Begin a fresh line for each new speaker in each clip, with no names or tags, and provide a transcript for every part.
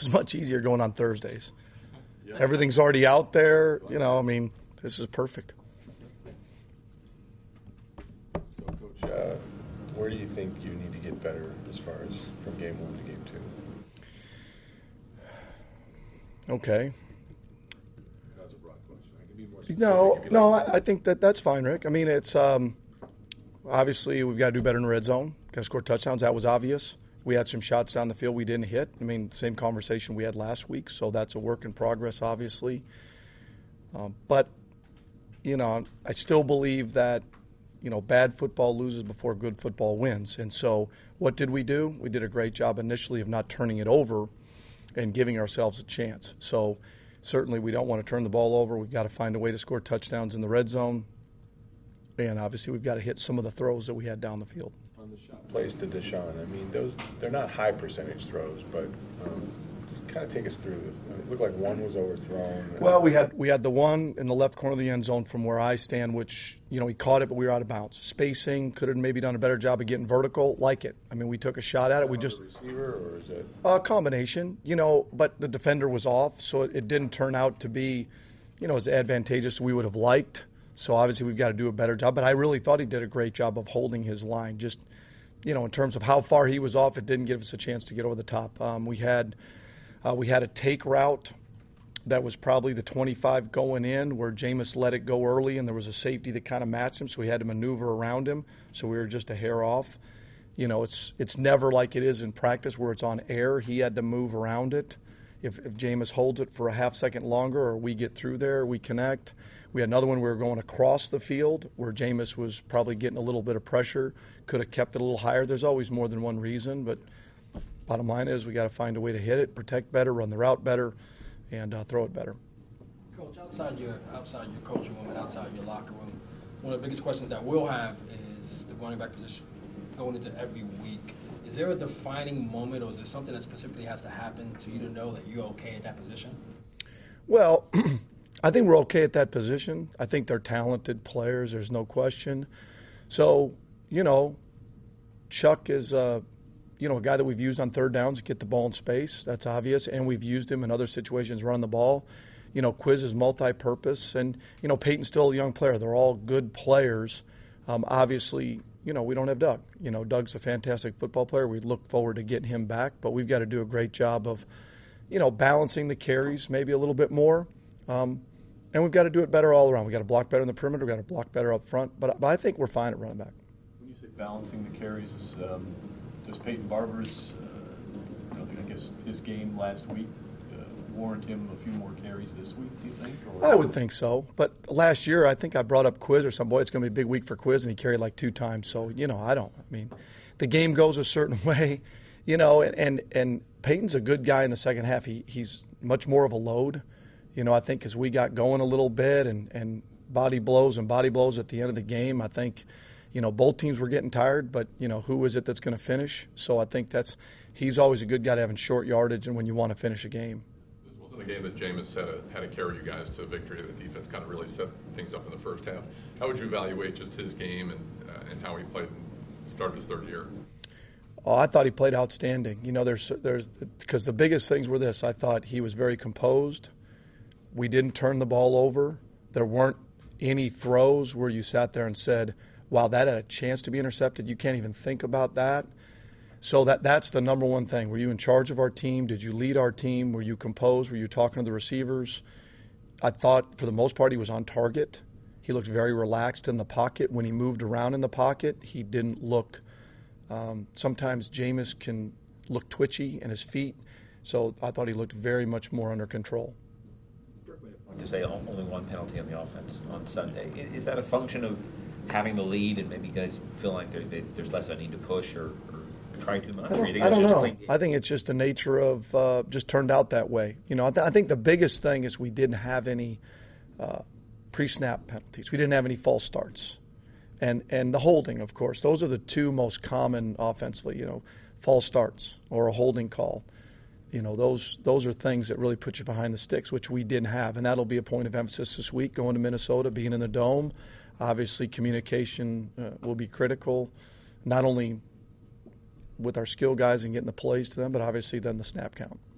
This is much easier going on Thursdays. Yeah. Everything's already out there. This is perfect.
So, Coach, where do you think you need to get better as far as from game 1 to game 2?
Okay.
That's a broad question. I can be more specific.
No, I think that's fine, Rick. It's obviously we've got to do better in the red zone. Got to score touchdowns. That was obvious. We had some shots down the field we didn't hit. Same conversation we had last week. So that's a work in progress, obviously. But I still believe that bad football loses before good football wins. And so what did we do? We did a great job initially of not turning it over and giving ourselves a chance. So certainly we don't want to turn the ball over. We've got to find a way to score touchdowns in the red zone. And obviously we've got to hit some of the throws that we had down the field.
On the shot plays to Deshaun, they're not high percentage throws, but kind of take us through this. It looked like one was overthrown.
Well, we had the one in the left corner of the end zone from where I stand, which, he caught it, but we were out of bounds. Spacing, could have maybe done a better job of getting vertical, like it. We took a shot at it. We just
– receiver, or is it –
a combination, but the defender was off, so it didn't turn out to be, as advantageous as we would have liked. So obviously we've got to do a better job. But I really thought he did a great job of holding his line. Just, in terms of how far he was off, it didn't give us a chance to get over the top. We had a take route that was probably the 25 going in where Jameis let it go early, and there was a safety that kind of matched him, so we had to maneuver around him. So we were just a hair off. It's never like it is in practice where it's on air. He had to move around it. If Jameis holds it for a half second longer or we get through there, we connect. We had another one we were going across the field where Jameis was probably getting a little bit of pressure, could have kept it a little higher. There's always more than one reason, but bottom line is we got to find a way to hit it, protect better, run the route better, and throw it better.
Coach, outside your coaching room and outside your locker room, one of the biggest questions that we'll have is the running back position going into every week. Is there a defining moment, or is there something that specifically has to happen for you to know that you're okay at that position?
Well, I think we're okay at that position. I think they're talented players. There's no question. So, Chuck is a guy that we've used on third downs to get the ball in space. That's obvious. And we've used him in other situations running the ball. Quiz is multi-purpose. And, Peyton's still a young player. They're all good players. Obviously, we don't have Doug. Doug's a fantastic football player. We look forward to getting him back. But we've got to do a great job of, balancing the carries maybe a little bit more. And we've got to do it better all around. We've got to block better in the perimeter. We've got to block better up front. But I think we're fine at running back.
When you say balancing the carries, does Peyton Barber's, I guess his game last week warrant him a few more carries this week, do you think? Or?
I would think so. But last year, I think I brought up Quiz or some boy. It's going to be a big week for Quiz, and he carried like 2 times. So, the game goes a certain way, and Peyton's a good guy in the second half. He's much more of a load. I think as we got going a little bit and body blows at the end of the game, I think, both teams were getting tired, but, who is it that's going to finish? So I think he's always a good guy to have in short yardage and when you want to finish a game.
This wasn't a game that Jameis had to carry you guys to victory. The defense kind of really set things up in the first half. How would you evaluate just his game and how he played and started his third year?
Oh, I thought he played outstanding. There's because the biggest things were this. I thought he was very composed. We didn't turn the ball over. There weren't any throws where you sat there and said, wow, that had a chance to be intercepted. You can't even think about that. So that's the number one thing. Were you in charge of our team? Did you lead our team? Were you composed? Were you talking to the receivers? I thought for the most part he was on target. He looked very relaxed in the pocket. When he moved around in the pocket, he didn't look sometimes Jameis can look twitchy in his feet. So I thought he looked very much more under control.
To say only one penalty on the offense on Sunday. Is that a function of having the lead and maybe guys feel like there's less of a need to push or try too much?
I don't know. I think it's just the nature of just turned out that way. I think the biggest thing is we didn't have any pre-snap penalties. We didn't have any false starts. And the holding, of course. Those are the 2 most common offensively, false starts or a holding call. Those are things that really put you behind the sticks, which we didn't have. And that'll be a point of emphasis this week, going to Minnesota, being in the Dome. Obviously, communication will be critical, not only with our skill guys and getting the plays to them, but obviously then the snap count.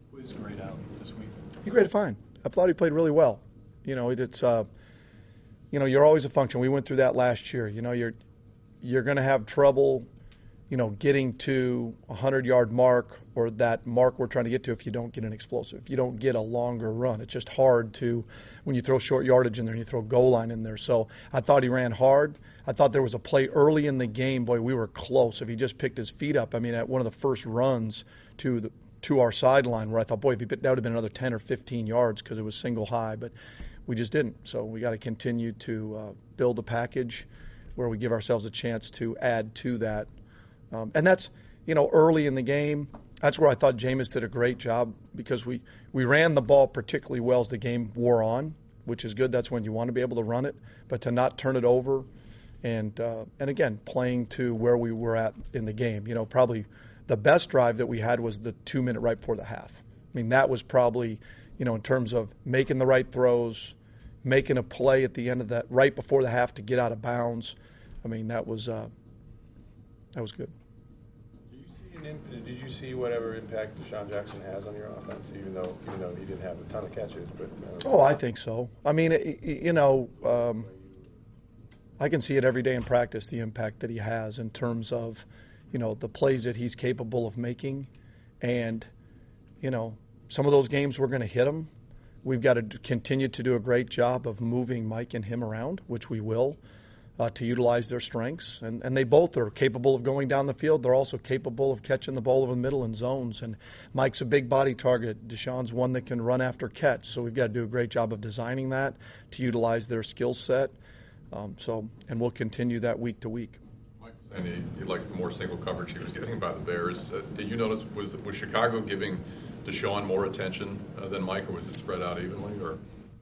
Was great out this week.
He graded fine. I thought he played really well. You know, you're always a function. We went through that last year. You know, you're going to have trouble, getting to a 100-yard mark or that mark we're trying to get to if you don't get an explosive, if you don't get a longer run. It's just hard to, when you throw short yardage in there and you throw goal line in there. So I thought he ran hard. I thought there was a play early in the game. Boy, we were close. If he just picked his feet up, at one of the first runs to our sideline where I thought, boy, that would have been another 10 or 15 yards because it was single high. But we just didn't. So we got to continue to build a package where we give ourselves a chance to add to that. And that's, early in the game, that's where I thought Jameis did a great job because we ran the ball particularly well as the game wore on, which is good. That's when you want to be able to run it. But to not turn it over and again, playing to where we were at in the game. Probably the best drive that we had was the 2-minute right before the half. That was probably, in terms of making the right throws, making a play at the end of that, right before the half to get out of bounds. That was good.
Did you see whatever impact Deshaun Jackson has on your offense, even though he didn't have a ton of catches? But
I think so. I can see it every day in practice, the impact that he has in terms of, the plays that he's capable of making. And, some of those games we're going to hit him. We've got to continue to do a great job of moving Mike and him around, which we will, to utilize their strengths. And they both are capable of going down the field. They're also capable of catching the ball over the middle in zones. And Mike's a big body target. Deshaun's one that can run after catch. So we've got to do a great job of designing that to utilize their skill set. And we'll continue that week to week.
Mike was saying he likes the more single coverage he was getting by the Bears. Did you notice, was Chicago giving Deshaun more attention than Mike, or was it spread out evenly? Or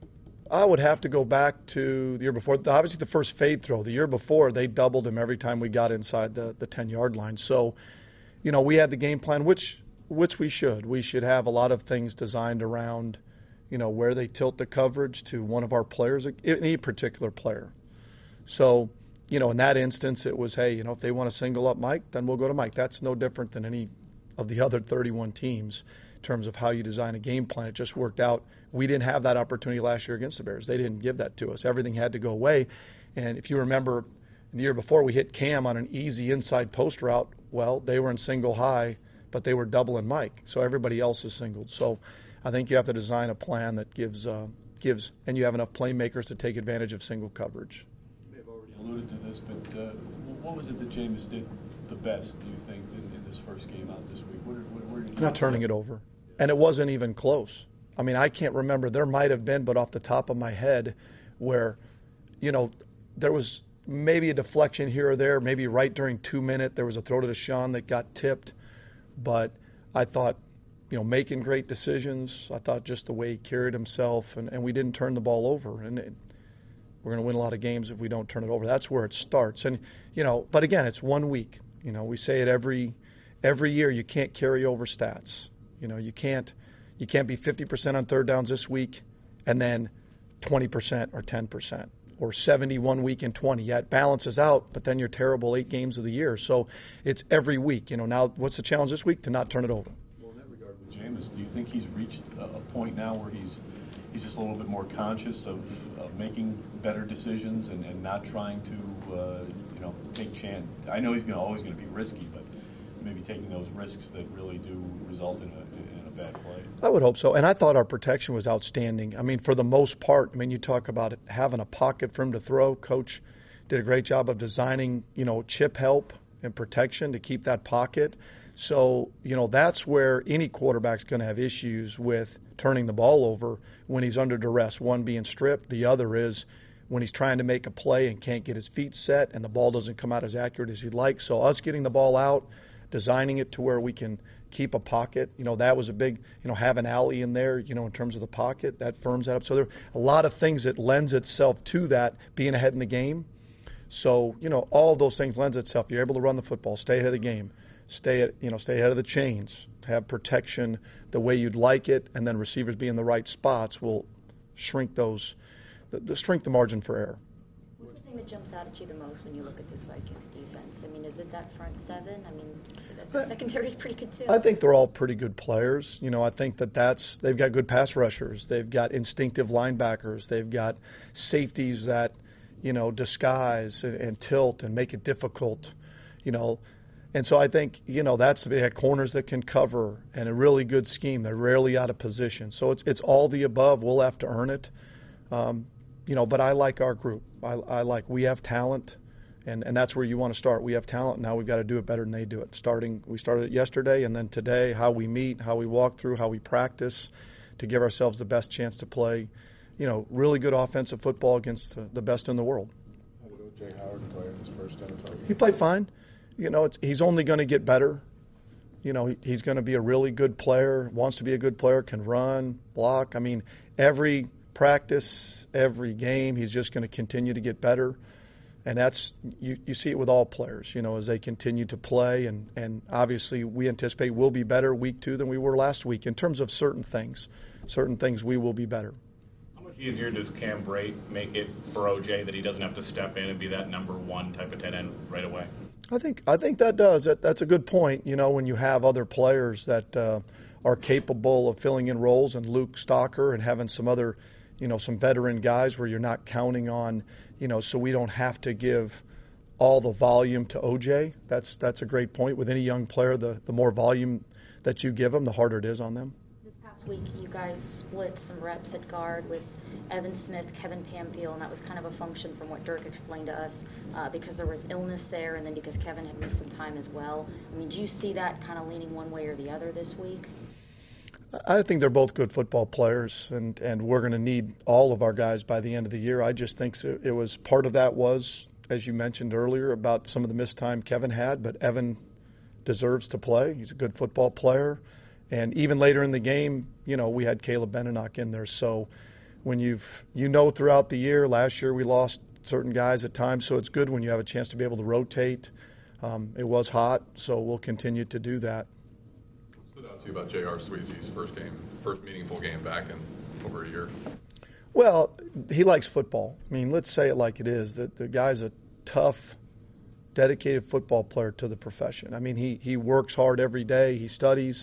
I would have to go back to the year before. Obviously, the first fade throw. The year before, they doubled him every time we got inside the 10-yard line. So, we had the game plan, which we should. We should have a lot of things designed around, where they tilt the coverage to one of our players, any particular player. So, in that instance, it was, hey, if they want to single up Mike, then we'll go to Mike. That's no different than any of the other 31 teams in terms of how you design a game plan. It just worked out. We didn't have that opportunity last year against the Bears. They didn't give that to us. Everything had to go away. And if you remember, the year before, we hit Cam on an easy inside post route. Well, they were in single high, but they were doubling Mike. So everybody else is singled. So I think you have to design a plan that gives, and you have enough playmakers to take advantage of single coverage.
You may have already alluded to this, but what was it that Jameis did the best, do you think, in this first game out this week? Where did
Not turning it over. And it wasn't even close. I can't remember. There might have been, but off the top of my head, where, there was maybe a deflection here or there, maybe right during 2 minutes, there was a throw to Deshaun that got tipped. But I thought, making great decisions. I thought just the way he carried himself, and we didn't turn the ball over. And we're going to win a lot of games if we don't turn it over. That's where it starts. And, but again, it's 1 week. We say it every year. You can't carry over stats. You can't be 50% on third downs this week and then 20% or 10% or 71 week and 20. Yeah, it balances out, but then you're terrible 8 games of the year. So it's every week. Now what's the challenge this week? To not turn it over.
Well, in that regard with Jameis, do you think he's reached a point now where he's just a little bit more conscious of making better decisions and not trying to, take chance? I know he's always going to be risky, but maybe taking those risks that really do result in a bad play.
I would hope so. And I thought our protection was outstanding. For the most part, you talk about it, having a pocket for him to throw. Coach did a great job of designing, chip help and protection to keep that pocket. So, that's where any quarterback's going to have issues with turning the ball over when he's under duress. One being stripped. The other is when he's trying to make a play and can't get his feet set and the ball doesn't come out as accurate as he'd like. So us getting the ball out, designing it to where we can keep a pocket, that was a big, have an alley in there, in terms of the pocket, that firms that up. So there are a lot of things that lends itself to that, being ahead in the game. So, all of those things lends itself. You're able to run the football, stay ahead of the game, stay ahead of the chains, have protection the way you'd like it, and then receivers be in the right spots will shrink the margin for error.
What's the thing that jumps out at you the most when you look at this Vikings defense? I mean, is it that front seven? I mean, the secondary is pretty good too.
I think they're all pretty good players. I think they've got good pass rushers. They've got instinctive linebackers. They've got safeties that, disguise and tilt and make it difficult, And so I think, they have corners that can cover and a really good scheme. They're rarely out of position. So it's all the above. We'll have to earn it. But I like our group. We have talent, and that's where you want to start. We have talent. Now we've got to do it better than they do it. We started it yesterday, and then today, how we meet, how we walk through, how we practice to give ourselves the best chance to play, really good offensive football against the best in the world.
How did O.J. Howard play in his first NFL game?
He played fine. He's only going to get better. He's going to be a really good player, wants to be a good player, can run, block. I mean, every practice, every game, he's just going to continue to get better. And that's you see it with all players, as they continue to play. And obviously we anticipate we'll be better week 2 than we were last week in terms of certain things. Certain things we will be better.
How much easier does Cam Brate make it for O.J. that he doesn't have to step in and be that number 1 type of tight end right away?
I think that does. That's a good point. When you have other players that are capable of filling in roles, and Luke Stalker and having some other, some veteran guys where you're not counting on, so we don't have to give all the volume to OJ. That's a great point. With any young player, the more volume that you give them, the harder it is on them.
This past week, you guys split some reps at guard with Evan Smith, Kevin Pamfield, and that was kind of a function from what Dirk explained to us because there was illness there and then because Kevin had missed some time as well. I mean, do you see that kind of leaning one way or the other this week?
I think they're both good football players, and we're going to need all of our guys by the end of the year. I just think it was part of that was, as you mentioned earlier, about some of the missed time Kevin had, but Evan deserves to play. He's a good football player. And even later in the game, we had Caleb Benenoch in there. So when throughout the year, last year we lost certain guys at times, so it's good when you have a chance to be able to rotate. It was hot, so we'll continue to do that.
What stood out to you about J.R. Sweezy's first meaningful game back in over a year?
Well, he likes football. I mean, let's say it like it is. The guy's a tough, dedicated football player to the profession. I mean, he works hard every day. He studies.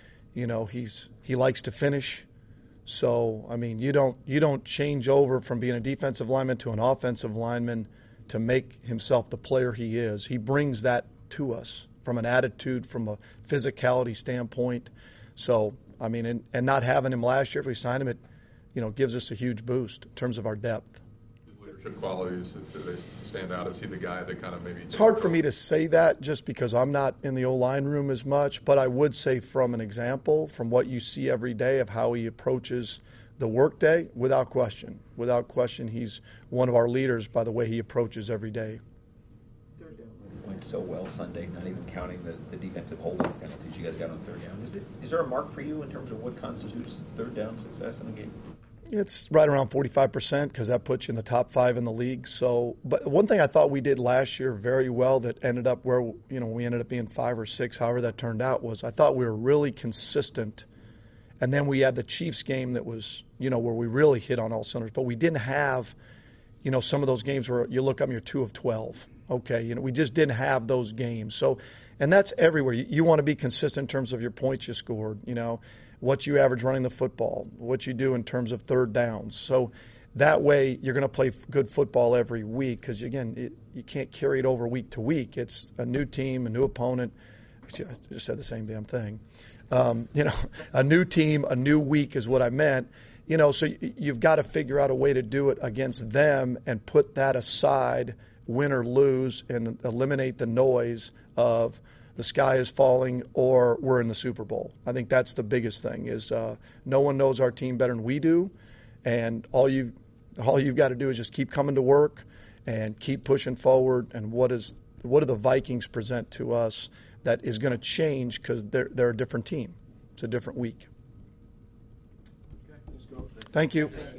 He likes to finish. So, I mean, you don't change over from being a defensive lineman to an offensive lineman to make himself the player he is. He brings that to us from an attitude, from a physicality standpoint. So, I mean, and not having him last year, if we signed him, it gives us a huge boost in terms of our depth.
His leadership qualities, do they stand out? Is he the guy that kind of maybe...
It's hard for me to say that just because I'm not in the O-line room as much, but I would say from an example, from what you see every day of how he approaches the workday, without question. Without question, he's one of our leaders by the way he approaches every day.
Third down went so well Sunday, not even counting the defensive holding penalties you guys got on third down. Is there a mark for you in terms of what constitutes third down success in a game?
It's right around 45% because that puts you in the top 5 in the league. So, but one thing I thought we did last year very well that ended up where we ended up being 5 or 6, however that turned out, was I thought we were really consistent. And then we had the Chiefs game that was where we really hit on all cylinders. But we didn't have some of those games where you look up and you're 2 of 12. Okay, we just didn't have those games. So, and that's everywhere. You want to be consistent in terms of your points you scored. What you average running the football, what you do in terms of third downs. So that way you're going to play good football every week because, again, you can't carry it over week to week. It's a new team, a new opponent. I just said the same damn thing. A new team, a new week is what I meant. So you've got to figure out a way to do it against them and put that aside, win or lose, and eliminate the noise of the sky is falling or we're in the Super Bowl. I think that's the biggest thing is no one knows our team better than we do, and all you've got to do is just keep coming to work and keep pushing forward. And what do the Vikings present to us that is going to change because they're a different team. It's a different week. Thank you.